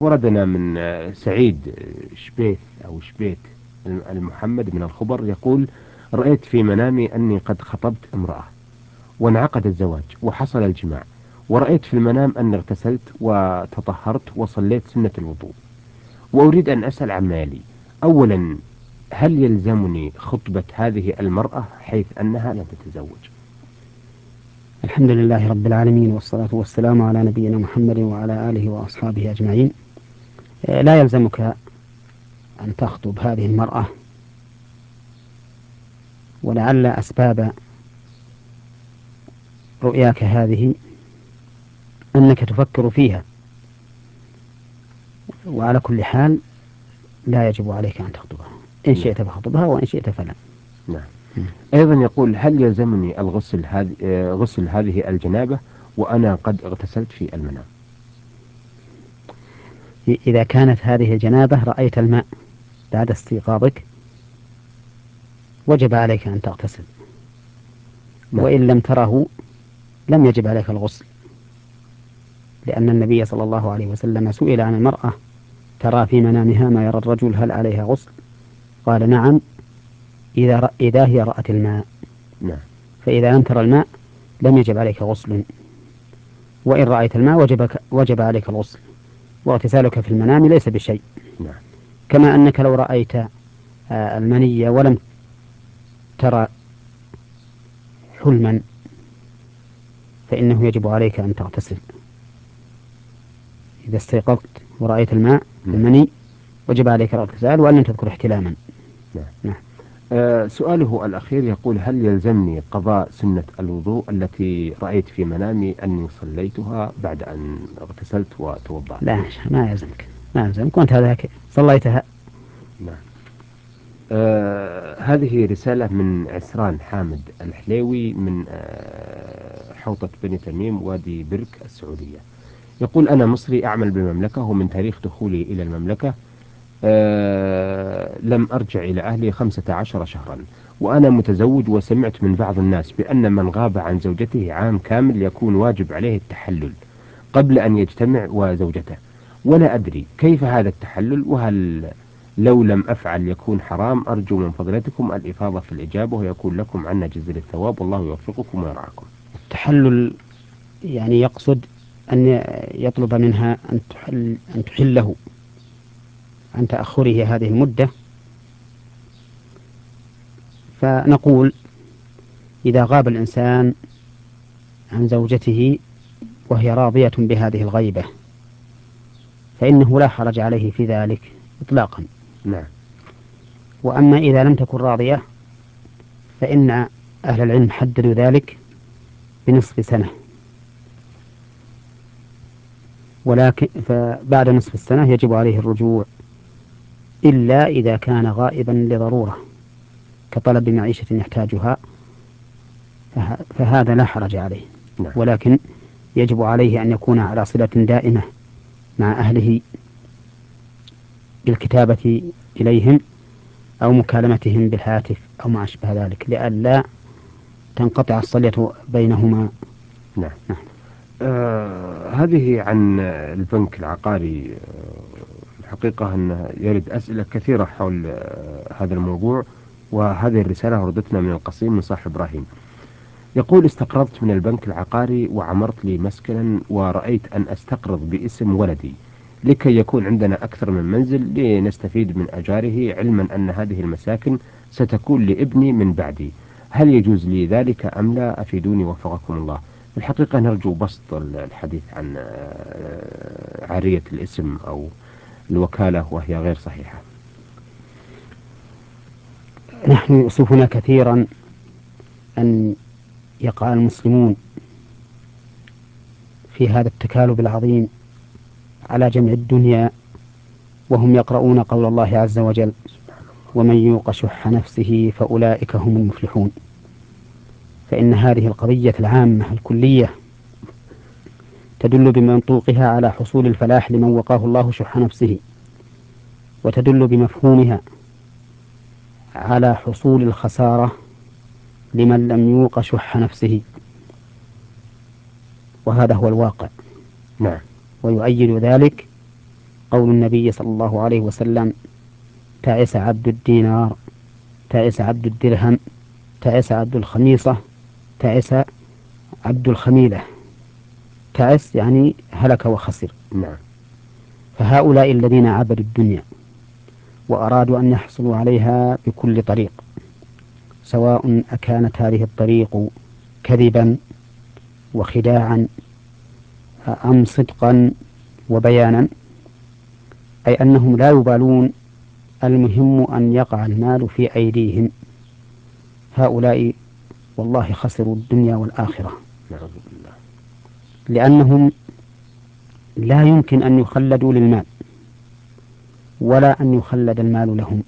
وردنا من سعيد شبيث أو شبيت المحمد من الخبر يقول: رأيت في منامي أني قد خطبت امرأة وانعقد الزواج وحصل الجماع، ورأيت في المنام أني اغتسلت وتطهرت وصليت سنة الوضوء، وأريد أن أسأل عما يلي. أولا، هل يلزمني خطبة هذه المرأة حيث أنها لم تتزوج؟ الحمد لله رب العالمين، والصلاة والسلام على نبينا محمد وعلى آله وأصحابه أجمعين. لا يلزمك أن تخطب هذه المرأة، ولعل أسباب رؤياك هذه أنك تفكر فيها، وعلى كل حال لا يجب عليك أن تخطبها. إن نعم. شئت فخطبها وإن شئت فلا. نعم. أيضا يقول: هل يلزمني الغسل غسل هذه الجنابة وأنا قد اغتسلت في المنام؟ إذا كانت هذه الجنابة رأيت الماء بعد استيقاظك وجب عليك أن تغتسل، نعم. وإن لم تره لم يجب عليك الغسل، لأن النبي صلى الله عليه وسلم سئل عن المرأة ترى في منامها ما يرى الرجل هل عليها غسل؟ قال نعم، إذا هي رأت الماء. نعم. فإذا لم ترى الماء لم يجب عليك غسل، وإن رأيت الماء وجب عليك الغسل، واغتسالك في المنام ليس بشيء. نعم. كما أنك لو رأيت المني ولم ترى حلما فإنه يجب عليك أن تغتسل. إذا استيقظت ورأيت الماء نعم. المني وجب عليك الاغتسال، وأن لم تذكر احتلاما. نعم. نعم. سؤاله الأخير يقول: هل يلزمني قضاء سنة الوضوء التي رأيت في منامي أني صليتها بعد أن اغتسلت وتوضأت؟ لا، ما يلزمك، ما يلزمك، وأنت هذاك صليتها. نعم. هذه رسالة من عسران حامد الحليوي من حوطة بني تميم وادي برك السعودية. يقول: أنا مصري أعمل بالمملكة، ومن تاريخ دخولي إلى المملكة لم أرجع إلى أهلي 15 شهرا، وأنا متزوج، وسمعت من بعض الناس بأن من غاب عن زوجته عام كامل يكون واجب عليه التحلل قبل أن يجتمع وزوجته، ولا أدري كيف هذا التحلل، وهل لو لم أفعل يكون حرام؟ أرجو من فضلتكم الإفاضة في الإجابة، ويكون لكم عنا جزيل الثواب، والله يوفقكم ويرعاكم. التحلل يعني يقصد أن يطلب منها أن تحله عن تأخره هذه المدة. فنقول إذا غاب الإنسان عن زوجته وهي راضية بهذه الغيبة فإنه لا حرج عليه في ذلك إطلاقا. نعم. وأما إذا لم تكن راضية فإن أهل العلم حددوا ذلك بنصف سنة، ولكن فبعد نصف السنة يجب عليه الرجوع، إلا إذا كان غائبا لضرورة كطلب معيشة يحتاجها، فهذا لا حرج عليه. نعم. ولكن يجب عليه أن يكون على صلة دائمة مع أهله بالكتابة إليهم أو مكالمتهم بالهاتف أو ما أشبه ذلك، لئلا تنقطع الصلة بينهما. نعم. نعم. هذه عن البنك العقاري. الحقيقة أن يرد أسئلة كثيرة حول هذا الموضوع، وهذه الرسالة وردتنا من القصيم من صاحب إبراهيم. يقول: استقرضت من البنك العقاري وعمرت لي مسكنا، ورأيت أن أستقرض باسم ولدي لكي يكون عندنا أكثر من منزل لنستفيد من أجاره، علما أن هذه المساكن ستكون لابني من بعدي. هل يجوز لي ذلك أم لا؟ أفيدوني وفقكم الله. الحقيقة نرجو بسط الحديث عن عارية الاسم أو الوكالة وهي غير صحيحة. نحن يؤسفنا كثيرا أن يقع المسلمون في هذا التكالب العظيم على جمع الدنيا وهم يقرؤون قول الله عز وجل: ومن يوق شح نفسه فأولئك هم المفلحون. فإن هذه القضية العامة الكلية تدل بمنطوقها على حصول الفلاح لمن وقاه الله شح نفسه، وتدل بمفهومها على حصول الخسارة لمن لم يوق شح نفسه، وهذا هو الواقع. نعم. ويؤيد ذلك قول النبي صلى الله عليه وسلم: تعس عبد الدينار، تعس عبد الدرهم، تعس عبد الخميصة، تعس عبد الخميلة. تعس يعني هلك وخسر. نعم. فهؤلاء الذين عبدوا الدنيا وأرادوا أن يحصلوا عليها بكل طريق، سواء أكانت هذه الطريق كذبا وخداعا أم صدقا وبيانا، أي أنهم لا يبالون، المهم أن يقع المال في أيديهم. هؤلاء والله خسروا الدنيا والآخرة، نعوذ بالله. لأنهم لا يمكن أن يخلدوا للمال ولا أن يخلد المال لهم،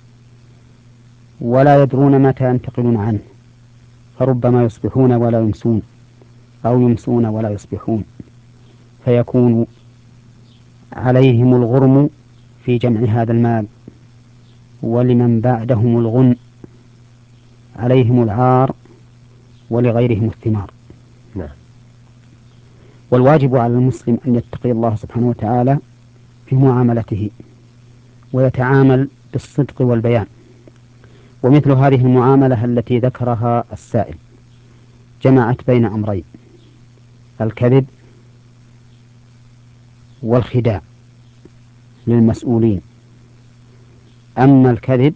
ولا يدرون متى ينتقلون عنه، فربما يصبحون ولا يمسون، أو يمسون ولا يصبحون، فيكون عليهم الغرم في جمع هذا المال، ولمن بعدهم الغن، عليهم العار ولغيرهم الثمار. نعم. والواجب على المسلم أن يتقي الله سبحانه وتعالى في معاملته، ويتعامل بالصدق والبيان. ومثل هذه المعاملة التي ذكرها السائل جمعت بين أمرين: الكذب والخداع للمسؤولين. أما الكذب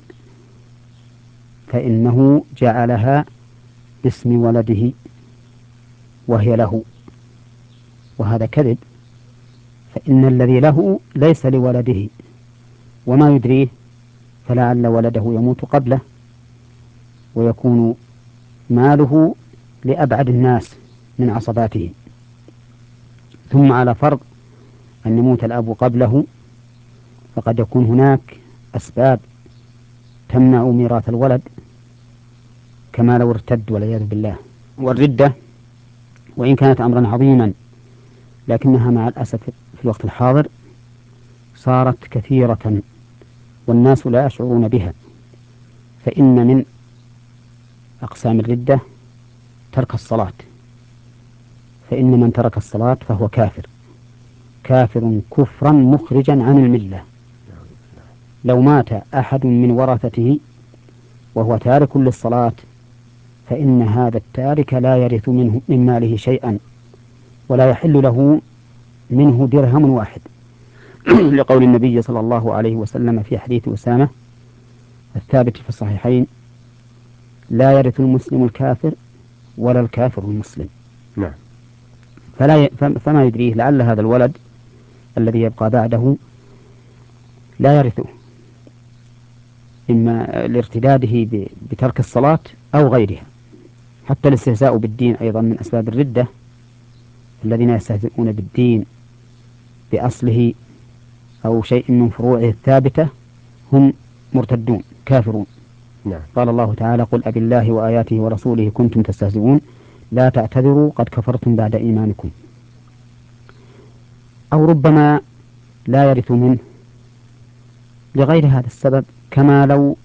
فإنه جعلها باسم ولده وهي له، وهذا كذب، فإن الذي له ليس لولده، وما يدريه فلعل ولده يموت قبله ويكون ماله لأبعد الناس من عصباته. ثم على فرض أن يموت الأب قبله، فقد يكون هناك أسباب تمنع ميراث الولد، كما لو ارتد والعياذ بالله. والردة وإن كانت أمرا عظيما، لكنها مع الأسف في الوقت الحاضر صارت كثيرة والناس لا يشعرون بها. فإن من أقسام الردة ترك الصلاة، فإن من ترك الصلاة فهو كافر، كافر كفرا مخرجا عن الملة. لو مات أحد من ورثته وهو تارك للصلاة، فإن هذا التارك لا يرث منه من ماله شيئا، ولا يحل له منه درهم واحد لقول النبي صلى الله عليه وسلم في حديث أسامة الثابت في الصحيحين: لا يرث المسلم الكافر ولا الكافر المسلم. نعم. فما يدريه، لعل هذا الولد الذي يبقى بعده لا يرثه، إما لارتداده بترك الصلاة أو غيرها. حتى الاستهزاء بالدين أيضا من أسباب الردة. الذين يستهزئون بالدين بأصله أو شيء من فروعه الثابتة هم مرتدون كافرون. نعم. قال الله تعالى: قل أبي الله وآياته ورسوله كنتم تستهزئون لا تعتذروا قد كفرتم بعد إيمانكم. أو ربما لا يرث منه لغير هذا السبب، كما لو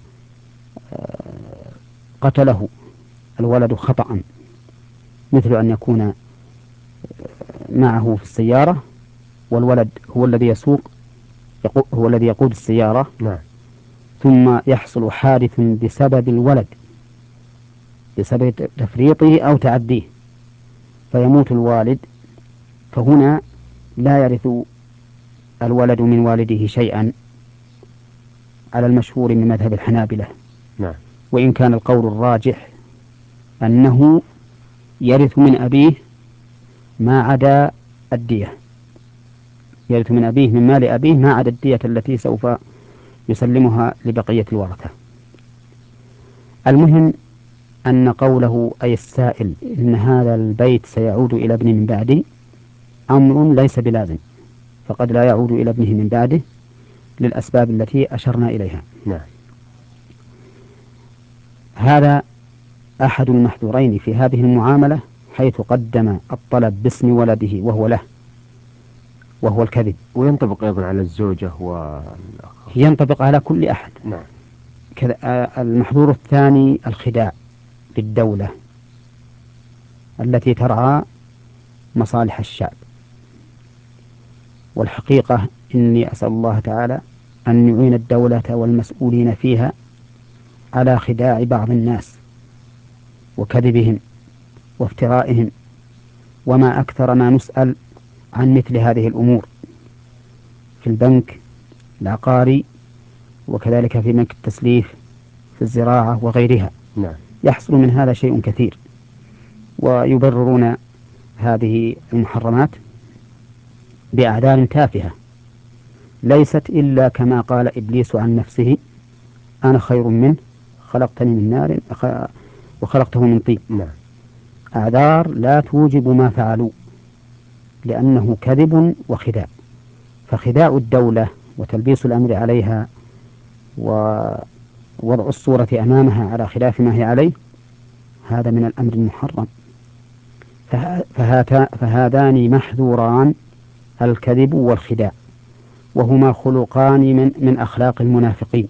قتله الولد خطأ، مثل أن يكون معه في السيارة والولد هو الذي يسوق، هو الذي يقود السيارة، نعم. ثم يحصل حادث بسبب الولد، بسبب تفريطه أو تعديه، فيموت الوالد، فهنا لا يرث الولد من والده شيئا على المشهور من مذهب الحنابلة. نعم. وإن كان القول الراجح أنه يرث من أبيه ما عدا الدية، يرث من أبيه من مال أبيه ما عدا الدية التي سوف يسلمها لبقية الورثة. المهم أن قوله أي السائل إن هذا البيت سيعود إلى ابني من بعدي أمر ليس بلازم، فقد لا يعود إلى ابنه من بعده للأسباب التي أشرنا إليها. نعم. هذا أحد المحذورين في هذه المعاملة، حيث قدم الطلب باسم ولده وهو له، وهو الكذب. وينطبق أيضا على الزوجة والأخ. ينطبق على كل أحد. نعم. كذا. المحظور الثاني الخداع بالدولة التي ترعى مصالح الشعب. والحقيقة إني أسأل الله تعالى أن يعين الدولة والمسؤولين فيها على خداع بعض الناس وكذبهم وافترائهم، وما أكثر ما نسأل عن مثل هذه الأمور في البنك العقاري، وكذلك في بنك التسليف في الزراعة وغيرها. نعم. يحصل من هذا شيء كثير، ويبررون هذه المحرمات بأعذار تافهة ليست إلا كما قال إبليس عن نفسه: أنا خير منه خلقتني من نار وخلقته من طين. نعم. أعذار لا توجب ما فعلوا، لأنه كذب وخداع. فخداع الدولة وتلبيس الأمر عليها ووضع الصورة أمامها على خلاف ما هي عليه، هذا من الأمر المحرم. فهذان محذوران، الكذب والخداع، وهما خلقان من أخلاق المنافقين،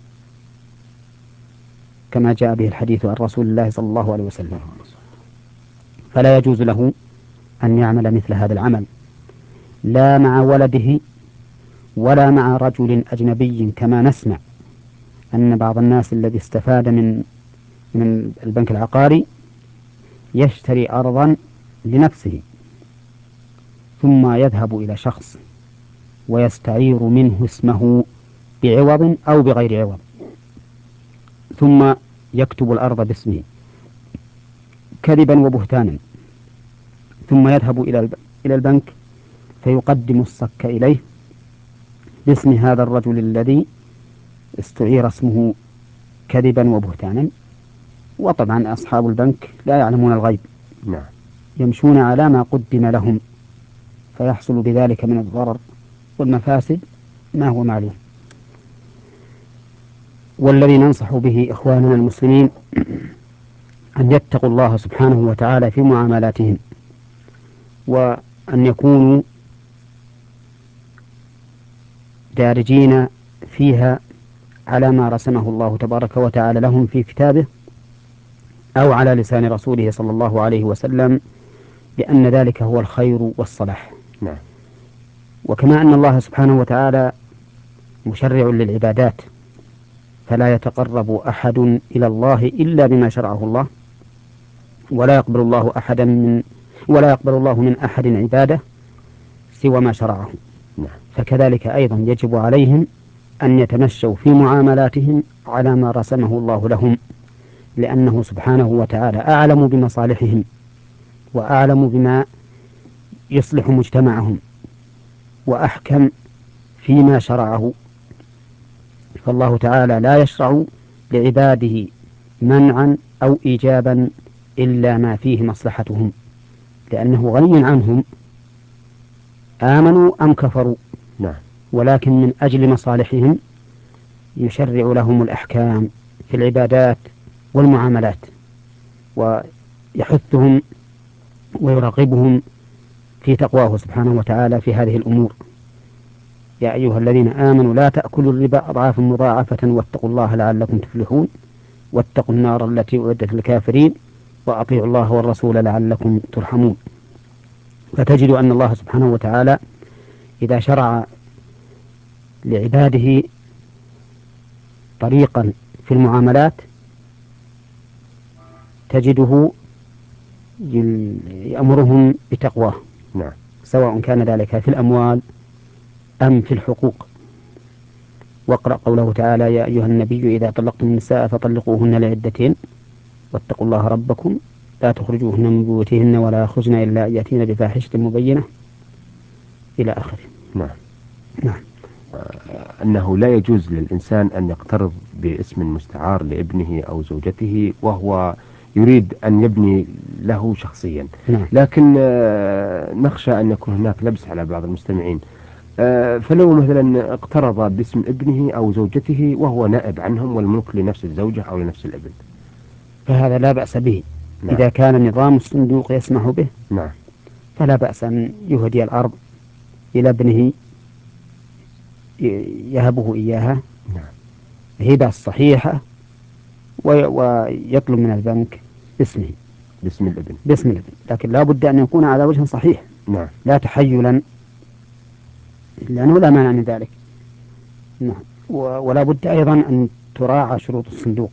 كما جاء به الحديث عن رسول الله صلى الله عليه وسلم. فلا يجوز له أن يعمل مثل هذا العمل، لا مع ولده ولا مع رجل أجنبي، كما نسمع أن بعض الناس الذي استفاد من البنك العقاري يشتري أرضا لنفسه، ثم يذهب إلى شخص ويستعير منه اسمه بعوض أو بغير عوض، ثم يكتب الأرض باسمه كذبا وبهتانا، ثم يذهب إلى البنك فيقدم الصك إليه باسم هذا الرجل الذي استعير اسمه كذبا وبهتانا. وطبعا أصحاب البنك لا يعلمون الغيب، نعم. يمشون على ما قدم لهم، فيحصل بذلك من الضرر والمفاسد ما هو معلوم. والذي ننصح به إخواننا المسلمين أن يتقوا الله سبحانه وتعالى في معاملاتهم، وأن يكونوا دارجين فيها على ما رسمه الله تبارك وتعالى لهم في كتابه أو على لسان رسوله صلى الله عليه وسلم، لأن ذلك هو الخير والصلاح. نعم. وكما أن الله سبحانه وتعالى مشرع للعبادات، فلا يتقرب أحد إلى الله إلا بما شرعه الله، ولا يقبل الله من أحد عبادة سوى ما شرعه. نعم. فكذلك أيضا يجب عليهم أن يتمشوا في معاملاتهم على ما رسمه الله لهم، لأنه سبحانه وتعالى أعلم بمصالحهم وأعلم بما يصلح مجتمعهم وأحكم فيما شرعه. فالله تعالى لا يشرع لعباده منعا أو إيجابا إلا ما فيه مصلحتهم، لأنه غني عنهم آمنوا أم كفروا. نعم. ولكن من أجل مصالحهم يشرع لهم الأحكام في العبادات والمعاملات، ويحثهم ويرغبهم في تقواه سبحانه وتعالى في هذه الأمور. يا أيها الذين آمنوا لا تأكلوا الربا أضعافا مضاعفة واتقوا الله لعلكم تفلحون واتقوا النار التي أعدت للكافرين وأطيعوا الله والرسول لعلكم ترحمون. فتجد أن الله سبحانه وتعالى إذا شرع لعباده طريقا في المعاملات تجده يأمرهم بتقواه، نعم. سواء كان ذلك في الأموال أم في الحقوق. واقرأ قوله تعالى: يا أيها النبي إذا طلقتم النساء فطلقوهن لعدتهن واتقوا الله ربكم لا تخرجوهن من بيوتهن ولا يخرجن إلا أن يأتين بفاحشة مبينة إلى آخره. نعم. نعم. أنه لا يجوز للإنسان أن يقترض باسم مستعار لابنه أو زوجته وهو يريد أن يبني له شخصيا. نعم. لكن نخشى أن يكون هناك لبس على بعض المستمعين. فلو مثلا اقترض باسم ابنه أو زوجته وهو نائب عنهم والملك لنفس الزوجة أو لنفس الابن، فهذا لا بأس به. نعم. إذا كان نظام الصندوق يسمح به نعم. فلا بأس أن يهدي الأرض إلى ابنه يهبه إياها نعم. هبة صحيحة، ويطلب من البنك باسمه، باسم الابن. لكن لا بد أن يكون على وجه صحيح، نعم. لا تحيلا لأنه لا مانع من ذلك. نعم. ولا بد أيضا أن تراعى شروط الصندوق.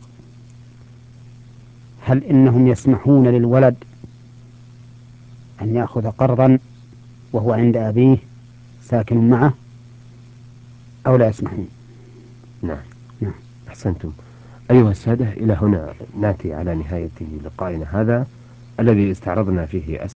هل إنهم يسمحون للولد أن يأخذ قرضا وهو عند أبيه ساكن معه أو لا يسمحون؟ نعم. نعم. أحسنتم. أيها السادة، إلى هنا نأتي على نهاية لقائنا هذا الذي استعرضنا فيه أسئلة